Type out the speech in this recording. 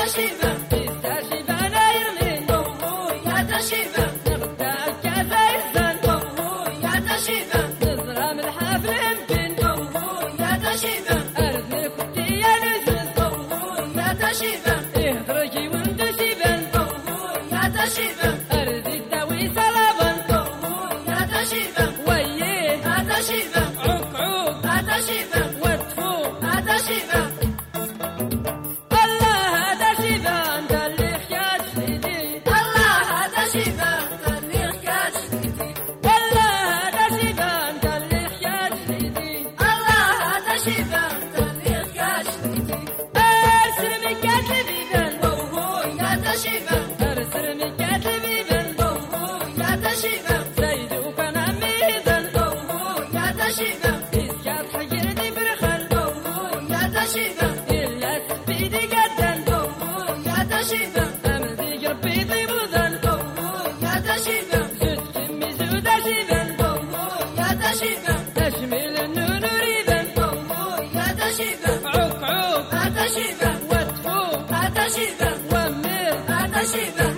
تشيبان تستشيبان يرمي يا تشيبان نغدا كذا يزن يا تشيبان نزرع من الحفل يمكن يا تشيبان أرضي كنتي يا نزل يا تشيبان اهدرجي وانت شيبان يا تشيبان أرضي تداوي سلابا يا تشيبان ويه يا تشيبان عوق يا تشيبان وتفو يا تشيبان She